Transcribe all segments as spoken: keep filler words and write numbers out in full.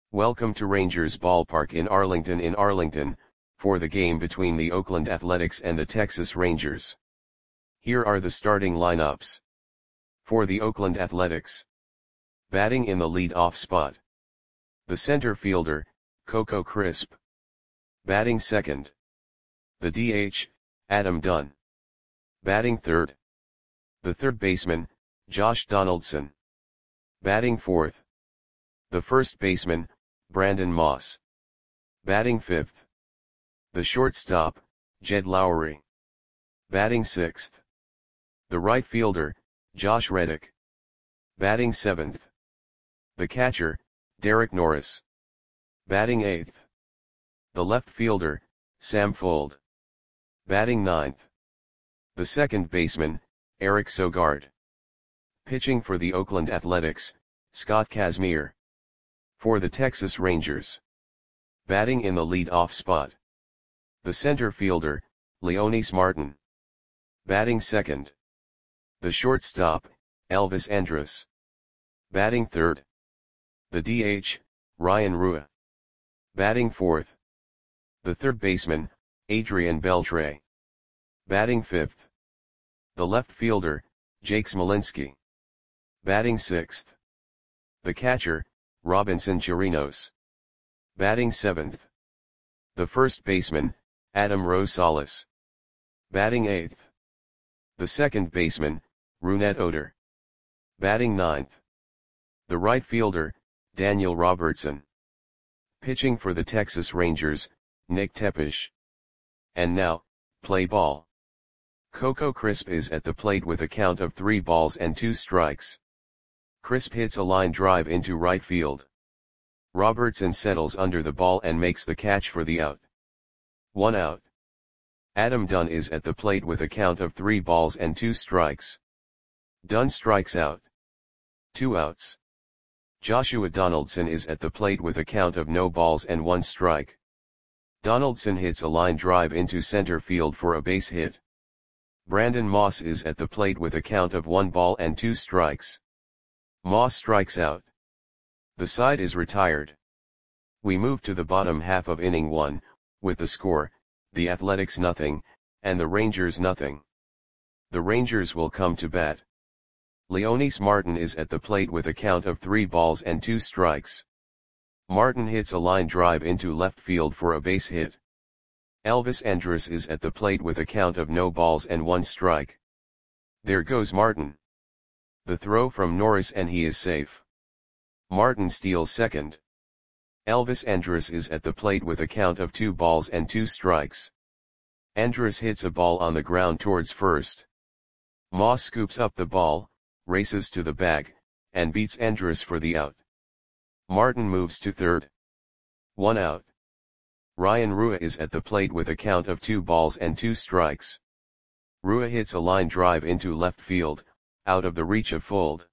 Welcome to Rangers Ballpark in Arlington in Arlington, for the game between the Oakland Athletics and the Texas Rangers. Here are the starting lineups. For the Oakland Athletics. Batting in the lead-off spot. The center fielder, Coco Crisp. Batting second. The D H, Adam Dunn. Batting third. The third baseman, Josh Donaldson. Batting fourth. The first baseman, Brandon Moss. Batting fifth. The shortstop, Jed Lowrie. Batting sixth. The right fielder, Josh Reddick. Batting seventh. The catcher, Derek Norris. Batting eighth. The left fielder, Sam Fuld. Batting ninth. The second baseman, Eric Sogard. Pitching for the Oakland Athletics, Scott Kazmir. For the Texas Rangers. Batting in the lead-off spot. The center fielder, Leonys Martin. Batting second. The shortstop, Elvis Andrus. Batting third. The D H, Ryan Rua. Batting fourth. The third baseman, Adrian Beltre. Batting fifth. The left fielder, Jake Smolinski. Batting sixth. The catcher, Robinson Chirinos. Batting seventh. The first baseman, Adam Rosales. Batting eighth. The second baseman, Rougned Odor. Batting ninth. The right fielder, Daniel Robertson. Pitching for the Texas Rangers, Nick Tepesch. And now, play ball. Coco Crisp is at the plate with a count of three balls and two strikes. Crisp hits a line drive into right field. Robertson settles under the ball and makes the catch for the out. One out. Adam Dunn is at the plate with a count of three balls and two strikes. Dunn strikes out. Two outs. Joshua Donaldson is at the plate with a count of no balls and one strike. Donaldson hits a line drive into center field for a base hit. Brandon Moss is at the plate with a count of one ball and two strikes. Moss strikes out. The side is retired. We move to the bottom half of inning one, with the score, the Athletics nothing, and the Rangers nothing. The Rangers will come to bat. Leonys Martin is at the plate with a count of three balls and two strikes. Martin hits a line drive into left field for a base hit. Elvis Andrus is at the plate with a count of no balls and one strike. There goes Martin. The throw from Norris and he is safe. Martin steals second. Elvis Andrus is at the plate with a count of two balls and two strikes. Andrus hits a ball on the ground towards first. Moss scoops up the ball, races to the bag, and beats Andrus for the out. Martin moves to third. One out. Ryan Rua is at the plate with a count of two balls and two strikes. Rua hits a line drive into left field, out of the reach of Fuld.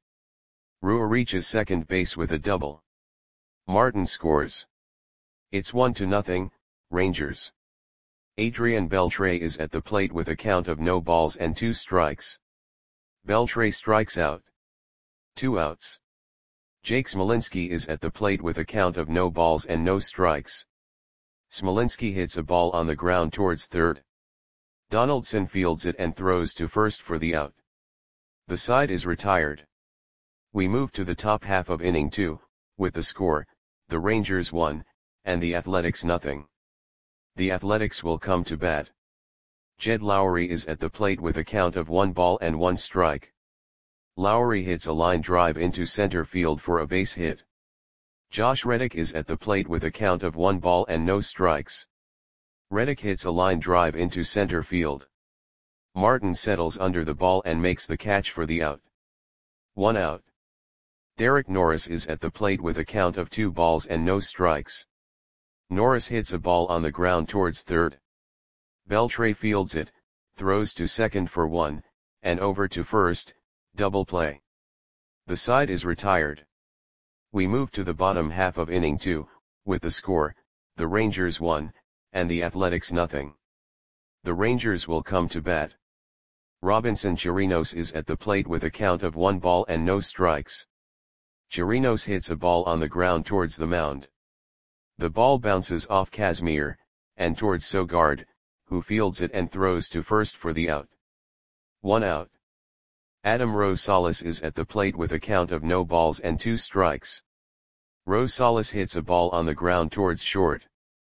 Rua reaches second base with a double. Martin scores. It's one to nothing, Rangers. Adrian Beltre is at the plate with a count of no balls and two strikes. Beltre strikes out. Two outs. Jake Smolinski is at the plate with a count of no balls and no strikes. Smolinski hits a ball on the ground towards third. Donaldson fields it and throws to first for the out. The side is retired. We move to the top half of inning two, with the score, the Rangers one, and the Athletics nothing. The Athletics will come to bat. Jed Lowrie is at the plate with a count of one ball and one strike. Lowrie hits a line drive into center field for a base hit. Josh Reddick is at the plate with a count of one ball and no strikes. Reddick hits a line drive into center field. Martin settles under the ball and makes the catch for the out. One out. Derek Norris is at the plate with a count of two balls and no strikes. Norris hits a ball on the ground towards third. Beltre fields it, throws to second for one, and over to first, double play. The side is retired. We move to the bottom half of inning two, with the score, the Rangers one, and the Athletics nothing. The Rangers will come to bat. Robinson Chirinos is at the plate with a count of one ball and no strikes. Chirinos hits a ball on the ground towards the mound. The ball bounces off Casimir, and towards Sogard, who fields it and throws to first for the out. One out. Adam Rosales is at the plate with a count of no balls and two strikes. Rosales hits a ball on the ground towards short.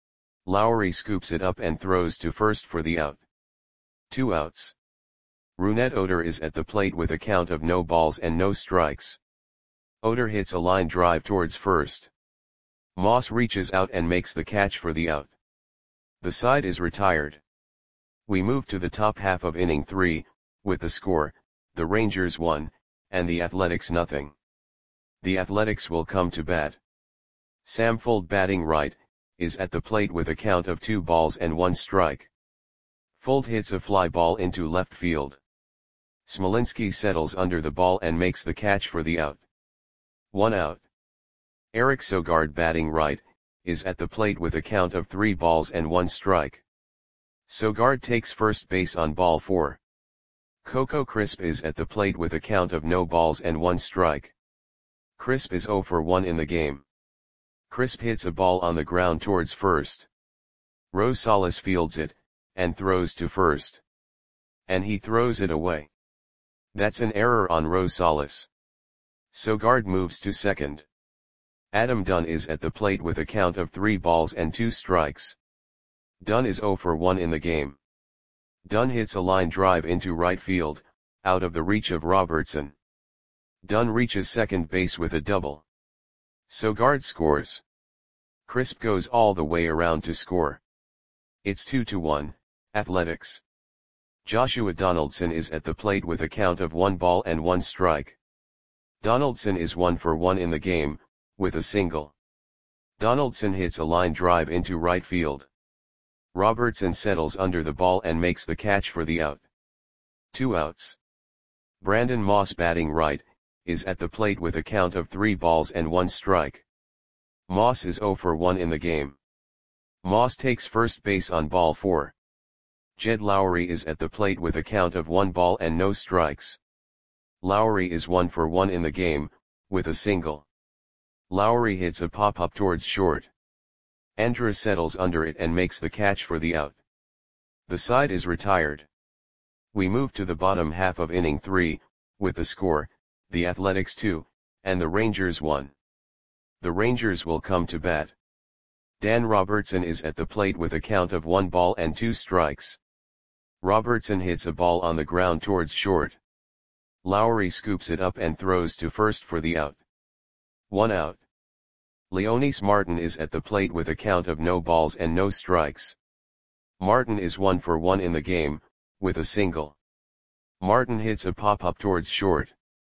Lowry scoops it up and throws to first for the out. Two outs. Rougned Odor is at the plate with a count of no balls and no strikes. Odor hits a line drive towards first. Moss reaches out and makes the catch for the out. The side is retired. We move to the top half of inning three, with the score, the Rangers one, and the Athletics nothing. The Athletics will come to bat. Sam Fuld, batting right, is at the plate with a count of two balls and one strike. Fuld hits a fly ball into left field. Smolinski settles under the ball and makes the catch for the out. One out. Eric Sogard, batting right, is at the plate with a count of three balls and one strike. Sogard takes first base on ball four. Coco Crisp is at the plate with a count of no balls and one strike. Crisp is zero for one in the game. Crisp hits a ball on the ground towards first. Rosales fields it, and throws to first. And he throws it away. That's an error on Rosales. Sogard moves to second. Adam Dunn is at the plate with a count of three balls and two strikes. Dunn is zero for one in the game. Dunn hits a line drive into right field, out of the reach of Robertson. Dunn reaches second base with a double. Sogard scores. Crisp goes all the way around to score. It's two to one, Athletics. Joshua Donaldson is at the plate with a count of one ball and one strike. Donaldson is one for one in the game, with a single. Donaldson hits a line drive into right field. Robertson settles under the ball and makes the catch for the out. Two outs. Brandon Moss, batting right, is at the plate with a count of three balls and one strike. Moss is zero for one in the game. Moss takes first base on ball four. Jed Lowry is at the plate with a count of one ball and no strikes. Lowry is one for one in the game, with a single. Lowry hits a pop-up towards short. Andrus settles under it and makes the catch for the out. The side is retired. We move to the bottom half of inning three, with the score, the Athletics two, and the Rangers one. The Rangers will come to bat. Dan Robertson is at the plate with a count of one ball and two strikes. Robertson hits a ball on the ground towards short. Lowry scoops it up and throws to first for the out. One out. Leonys Martin is at the plate with a count of no balls and no strikes. Martin is one for one in the game, with a single. Martin hits a pop-up towards short.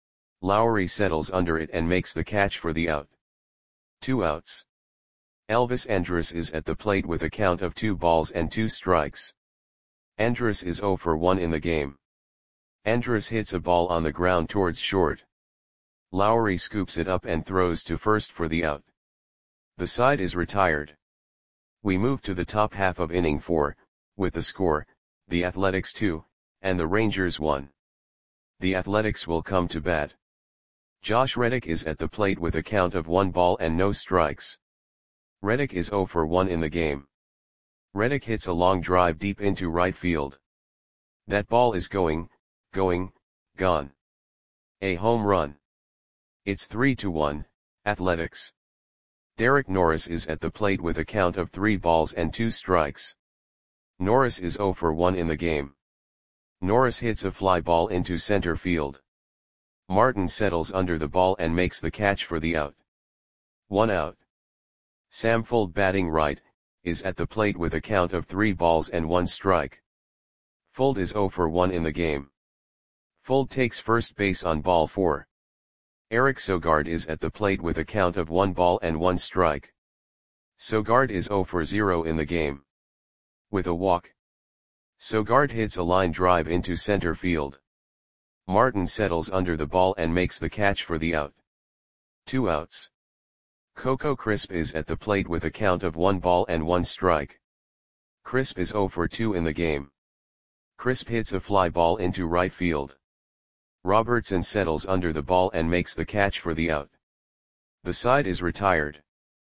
Lowry settles under it and makes the catch for the out. Two outs. Elvis Andrus is at the plate with a count of two balls and two strikes. Andrus is zero for one in the game. Andrus hits a ball on the ground towards short. Lowry scoops it up and throws to first for the out. The side is retired. We move to the top half of inning four, with the score, the Athletics two, and the Rangers one. The Athletics will come to bat. Josh Reddick is at the plate with a count of one ball and no strikes. Reddick is zero for one in the game. Reddick hits a long drive deep into right field. That ball is going, going, gone. A home run. It's three to one, Athletics. Derek Norris is at the plate with a count of three balls and two strikes. Norris is zero for one in the game. Norris hits a fly ball into center field. Martin settles under the ball and makes the catch for the out. One out. Sam Fuld, batting right, is at the plate with a count of three balls and one strike. Fuld is zero for one in the game. Fuld takes first base on ball four. Eric Sogard is at the plate with a count of one ball and one strike. Sogard is zero for zero in the game. With a walk. Sogard hits a line drive into center field. Martin settles under the ball and makes the catch for the out. Two outs. Coco Crisp is at the plate with a count of one ball and one strike. Crisp is zero for two in the game. Crisp hits a fly ball into right field. Robertson settles under the ball and makes the catch for the out. The side is retired.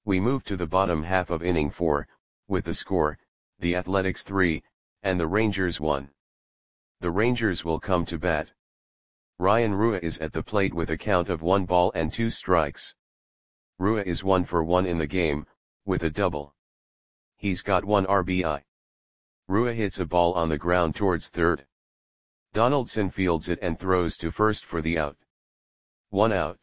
We move to the bottom half of inning four, with the score, the Athletics three, and the Rangers one. The Rangers will come to bat. Ryan Rua is at the plate with a count of one ball and two strikes. Rua is one for one in the game, with a double. He's got one R B I. Rua hits a ball on the ground towards third. Donaldson fields it and throws to first for the out. One out.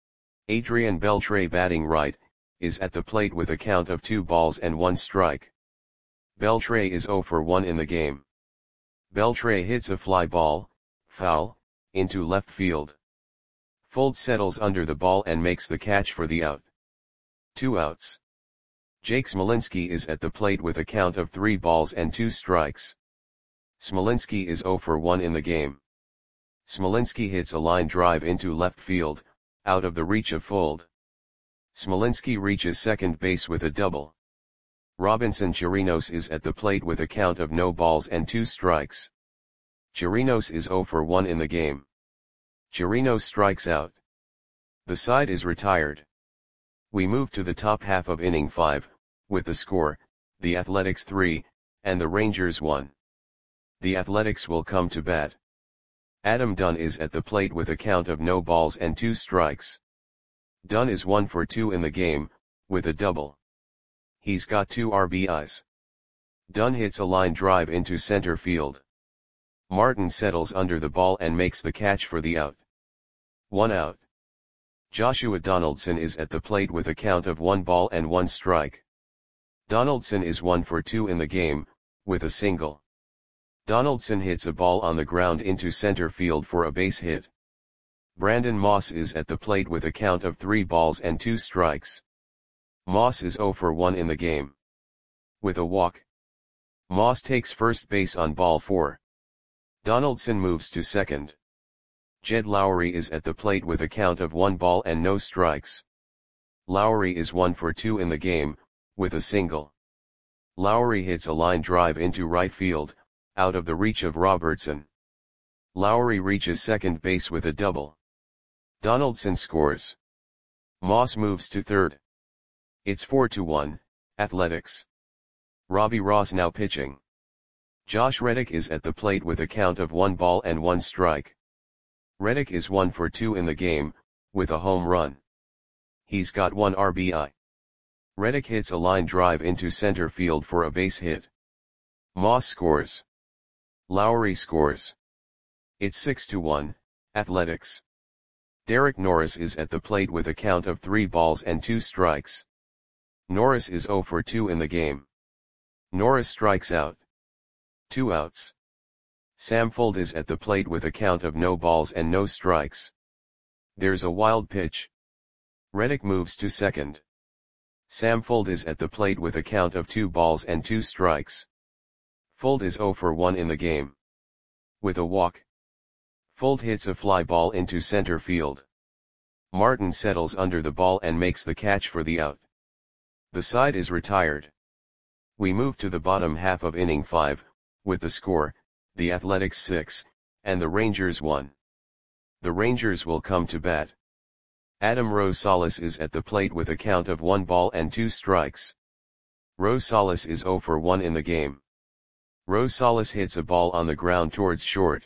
Adrian Beltre, batting right, is at the plate with a count of two balls and one strike. Beltre is zero for one in the game. Beltre hits a fly ball, foul, into left field. Fuld settles under the ball and makes the catch for the out. Two outs. Jake Smolinski is at the plate with a count of three balls and two strikes. Smolinski is zero for one in the game. Smolinski hits a line drive into left field, out of the reach of Fuld. Smolinski reaches second base with a double. Robinson Chirinos is at the plate with a count of no balls and two strikes. Chirinos is zero for one in the game. Chirinos strikes out. The side is retired. We move to the top half of inning five, with the score, the Athletics three, and the Rangers one. The Athletics will come to bat. Adam Dunn is at the plate with a count of no balls and two strikes. Dunn is one for two in the game, with a double. He's got two R B Is. Dunn hits a line drive into center field. Martin settles under the ball and makes the catch for the out. One out. Joshua Donaldson is at the plate with a count of one ball and one strike. Donaldson is one for two in the game, with a single. Donaldson hits a ball on the ground into center field for a base hit. Brandon Moss is at the plate with a count of three balls and two strikes. Moss is zero for one in the game. With a walk. Moss takes first base on ball four. Donaldson moves to second. Jed Lowry is at the plate with a count of one ball and no strikes. Lowry is one for two in the game, with a single. Lowry hits a line drive into right field, out of the reach of Robertson. Lowry reaches second base with a double. Donaldson scores. Moss moves to third. It's four to one, Athletics. Robbie Ross now pitching. Josh Reddick is at the plate with a count of one ball and one strike. Reddick is one for two in the game, with a home run. He's got one R B I. Reddick hits a line drive into center field for a base hit. Moss scores. Lowry scores. It's six to one, Athletics. Derek Norris is at the plate with a count of three balls and two strikes. Norris is zero for two in the game. Norris strikes out. Two outs. Sam Fuld is at the plate with a count of no balls and no strikes. There's a wild pitch. Reddick moves to second. Sam Fuld is at the plate with a count of two balls and two strikes. Fuld is zero for one in the game. With a walk. Fuld hits a fly ball into center field. Martin settles under the ball and makes the catch for the out. The side is retired. We move to the bottom half of inning five, with the score, the Athletics six, and the Rangers one. The Rangers will come to bat. Adam Rosales is at the plate with a count of one ball and two strikes. Rosales is zero for one in the game. Rosales hits a ball on the ground towards short.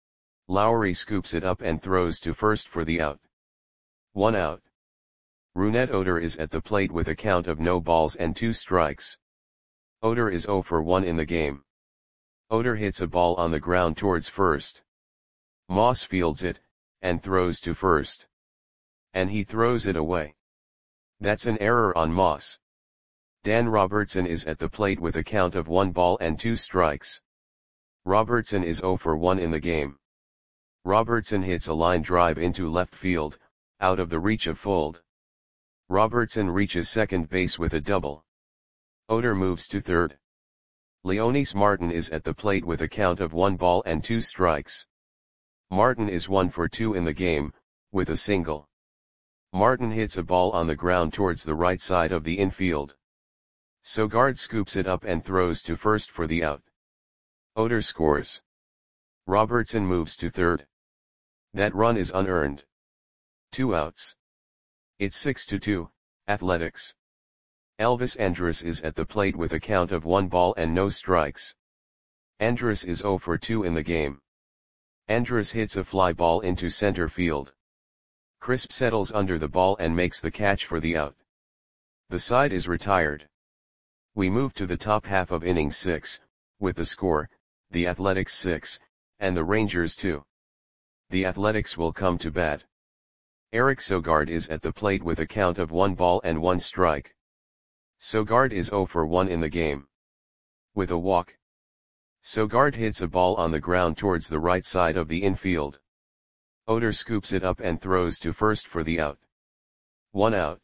Lowry scoops it up and throws to first for the out. One out. Rougned Odor is at the plate with a count of no balls and two strikes. Odor is zero for one in the game. Odor hits a ball on the ground towards first. Moss fields it, and throws to first. And he throws it away. That's an error on Moss. Dan Robertson is at the plate with a count of one ball and two strikes. Robertson is zero for one in the game. Robertson hits a line drive into left field, out of the reach of Fuld. Robertson reaches second base with a double. Odor moves to third. Leonys Martin is at the plate with a count of one ball and two strikes. Martin is one for two in the game, with a single. Martin hits a ball on the ground towards the right side of the infield. Sogard scoops it up and throws to first for the out. Odor scores. Robertson moves to third. That run is unearned. Two outs. It's six to two, Athletics. Elvis Andrus is at the plate with a count of one ball and no strikes. Andrus is zero for two in the game. Andrus hits a fly ball into center field. Crisp settles under the ball and makes the catch for the out. The side is retired. We move to the top half of inning six, with the score, the Athletics six, and the Rangers two. The Athletics will come to bat. Eric Sogard is at the plate with a count of one ball and one strike. Sogard is zero for one in the game. With a walk, Sogard hits a ball on the ground towards the right side of the infield. Oder scoops it up and throws to first for the out. One out.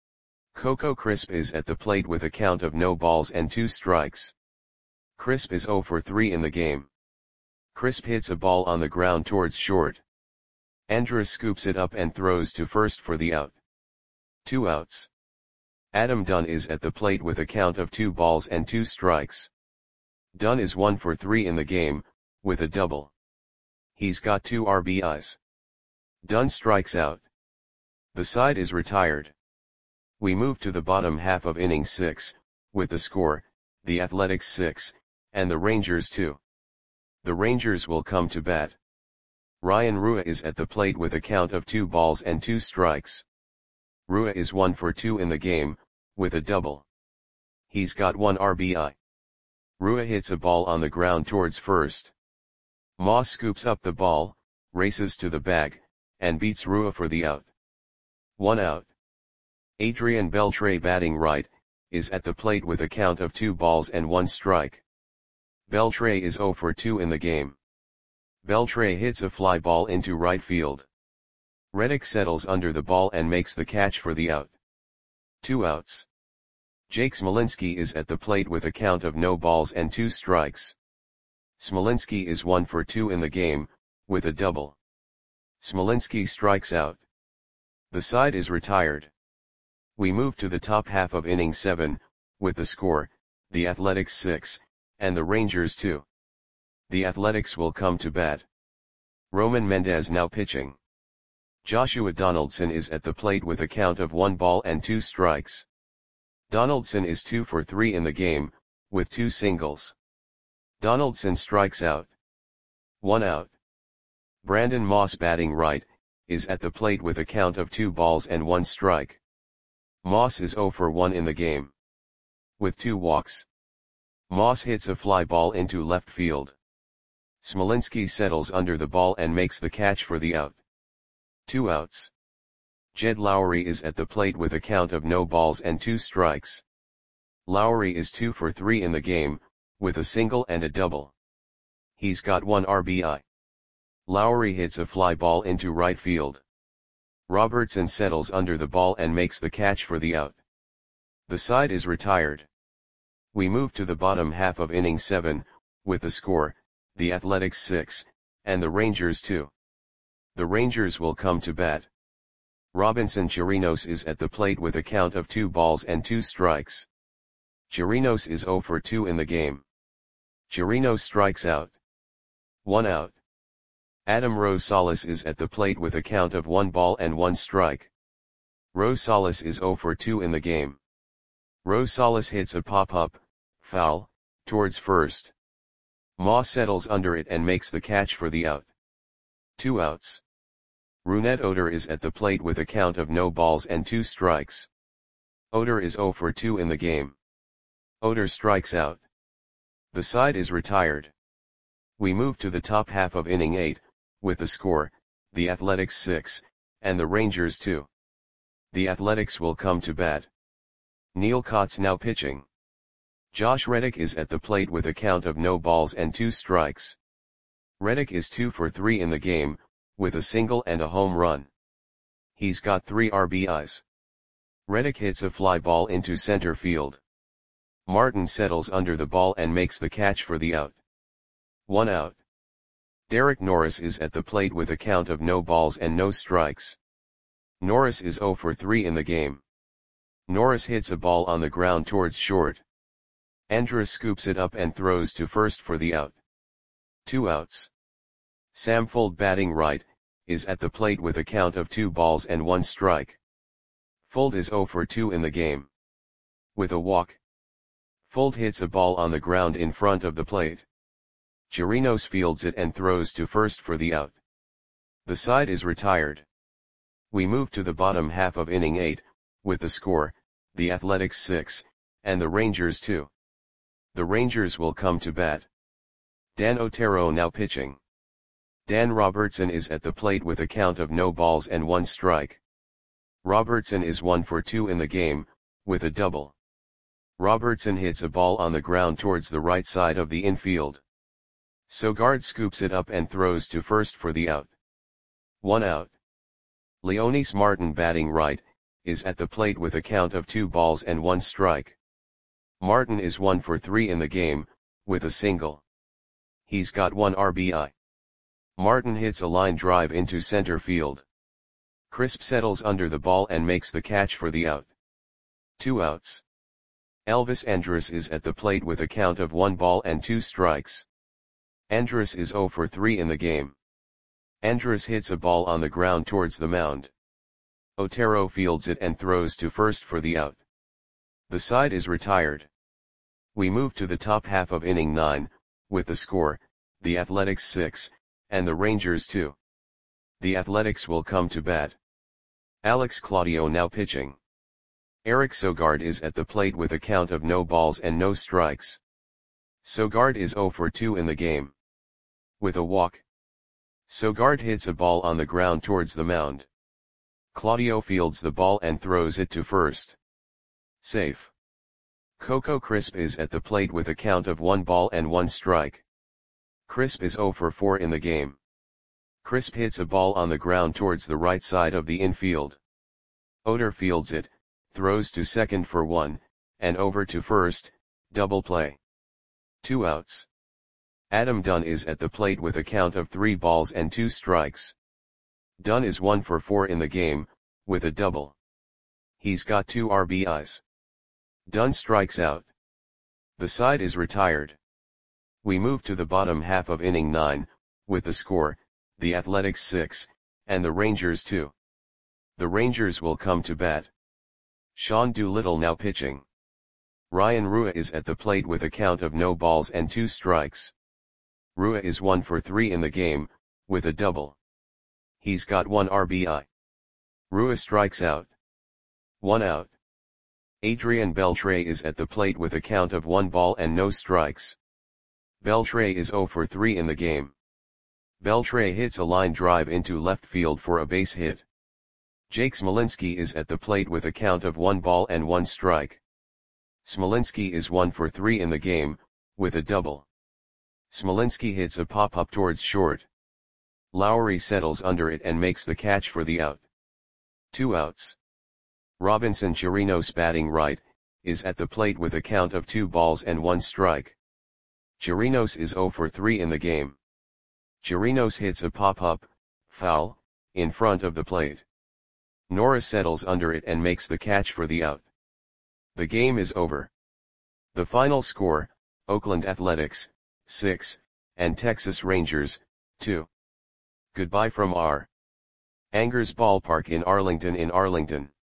Coco Crisp is at the plate with a count of no balls and two strikes. Crisp is zero for three in the game. Crisp hits a ball on the ground towards short. Andrus scoops it up and throws to first for the out. Two outs. Adam Dunn is at the plate with a count of two balls and two strikes. Dunn is one for three in the game, with a double. He's got two R B Is. Dunn strikes out. The side is retired. We move to the bottom half of inning six, with the score, the Athletics six, and the Rangers two. The Rangers will come to bat. Ryan Rua is at the plate with a count of two balls and two strikes. Rua is one for two in the game, with a double. He's got one R B I. Rua hits a ball on the ground towards first. Moss scoops up the ball, races to the bag, and beats Rua for the out. One out. Adrian Beltre, batting right, is at the plate with a count of two balls and one strike. Beltre is zero for two in the game. Beltre hits a fly ball into right field. Reddick settles under the ball and makes the catch for the out. Two outs. Jake Smolinski is at the plate with a count of no balls and two strikes. Smolinski is one for two in the game, with a double. Smolinski strikes out. The side is retired. We move to the top half of inning seven, with the score, the Athletics six, and the Rangers two. The Athletics will come to bat. Roman Mendez now pitching. Joshua Donaldson is at the plate with a count of one ball and two strikes. Donaldson is two for three in the game, with two singles. Donaldson strikes out. One out. Brandon Moss, batting right, is at the plate with a count of two balls and one strike. Moss is zero for one in the game. With two walks. Moss hits a fly ball into left field. Smolinski settles under the ball and makes the catch for the out. Two outs. Jed Lowry is at the plate with a count of no balls and two strikes. Lowry is two for three in the game, with a single and a double. He's got one R B I. Lowry hits a fly ball into right field. Robertson settles under the ball and makes the catch for the out. The side is retired. We move to the bottom half of inning seven, with the score, the Athletics six, and the Rangers two. The Rangers will come to bat. Robinson Chirinos is at the plate with a count of two balls and two strikes. Chirinos is zero for two in the game. Chirinos strikes out. One out. Adam Rosales is at the plate with a count of one ball and one strike. Rosales is zero for two in the game. Rosales hits a pop-up, foul, towards first. Moss settles under it and makes the catch for the out. Two outs. Rougned Odor is at the plate with a count of no balls and two strikes. Odor is zero for two in the game. Odor strikes out. The side is retired. We move to the top half of inning eight, with the score, the Athletics six, and the Rangers two. The Athletics will come to bat. Neil Kotz now pitching. Josh Reddick is at the plate with a count of no balls and two strikes. Reddick is two for three in the game, with a single and a home run. He's got three R B Is. Reddick hits a fly ball into center field. Martin settles under the ball and makes the catch for the out. One out. Derek Norris is at the plate with a count of no balls and no strikes. Norris is zero for three in the game. Norris hits a ball on the ground towards short. Andrus scoops it up and throws to first for the out. Two outs. Sam Fuld, batting right, is at the plate with a count of two balls and one strike. Fuld is zero for two in the game. With a walk, Fuld hits a ball on the ground in front of the plate. Chirinos fields it and throws to first for the out. The side is retired. We move to the bottom half of inning eight, with the score, the Athletics six, and the Rangers two. The Rangers will come to bat. Dan Otero now pitching. Dan Robertson is at the plate with a count of no balls and one strike. Robertson is one for two in the game, with a double. Robertson hits a ball on the ground towards the right side of the infield. Sogard scoops it up and throws to first for the out. One out. Leonys Martin, batting right, is at the plate with a count of two balls and one strike. Martin is one for three in the game, with a single. He's got one R B I. Martin hits a line drive into center field. Crisp settles under the ball and makes the catch for the out. Two outs. Elvis Andrus is at the plate with a count of one ball and two strikes. Andrus is zero for three in the game. Andrus hits a ball on the ground towards the mound. Otero fields it and throws to first for the out. The side is retired. We move to the top half of inning nine, with the score, the Athletics six, and the Rangers two. The Athletics will come to bat. Alex Claudio now pitching. Eric Sogard is at the plate with a count of no balls and no strikes. Sogard is zero for two in the game. With a walk, Sogard hits a ball on the ground towards the mound. Claudio fields the ball and throws it to first. Safe. Coco Crisp is at the plate with a count of one ball and one strike. Crisp is zero for four in the game. Crisp hits a ball on the ground towards the right side of the infield. Oder fields it, throws to second for one, and over to first, double play. Two outs. Adam Dunn is at the plate with a count of three balls and two strikes. Dunn is one for four in the game, with a double. He's got two R B Is. Dunn strikes out. The side is retired. We move to the bottom half of inning nine, with the score, the Athletics six, and the Rangers two. The Rangers will come to bat. Sean Doolittle now pitching. Ryan Rua is at the plate with a count of no balls and two strikes. Rua is one for three in the game, with a double. He's got one R B I. Rua strikes out. One out. Adrian Beltre is at the plate with a count of one ball and no strikes. Beltre is zero for three in the game. Beltre hits a line drive into left field for a base hit. Jake Smolinski is at the plate with a count of one ball and one strike. Smolinski is one for three in the game, with a double. Smolinski hits a pop-up towards short. Lowry settles under it and makes the catch for the out. Two outs. Robinson Chirinos, batting right, is at the plate with a count of two balls and one strike. Chirinos is zero for three in the game. Chirinos hits a pop-up, foul, in front of the plate. Nora settles under it and makes the catch for the out. The game is over. The final score, Oakland Athletics, six, and Texas Rangers, two. Goodbye from our Angers Ballpark in Arlington in Arlington.